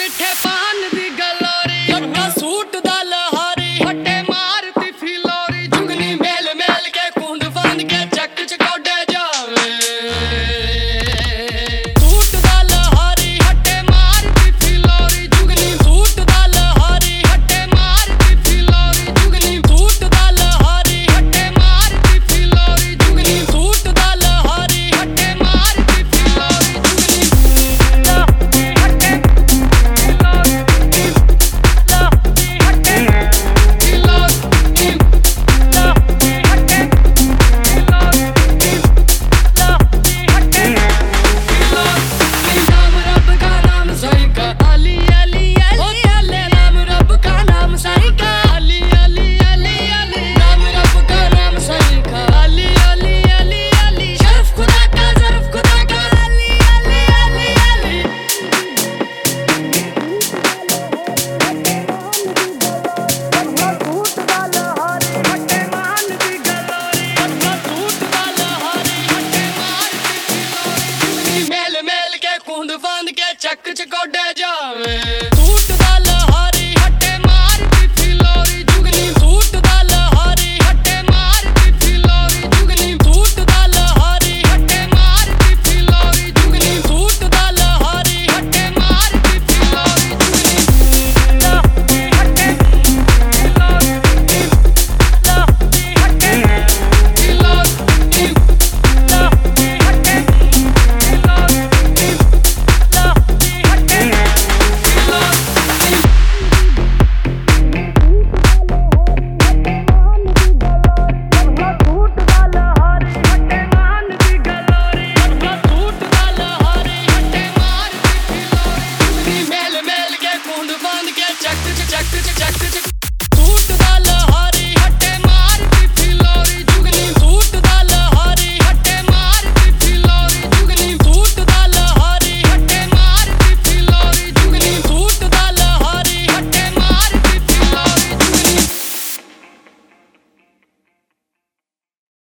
मिठे पान दी गलोरी लट्टा सूट दा लहारी हट्टे मारती फिलोरी जुगनी मेल मेल के कूंद फांद के चक चकोडे जावे सूट दा लहारी हट्टे मारती फिलोरी जुगनी सूट दा लहारी हट्टे मारती फिलोरी जुगनी सूट दा लहारी हट्टे मारती फिलोरी जुगनी सूट दा लहारी हट्टे मारती फिलोरी चक चकोडे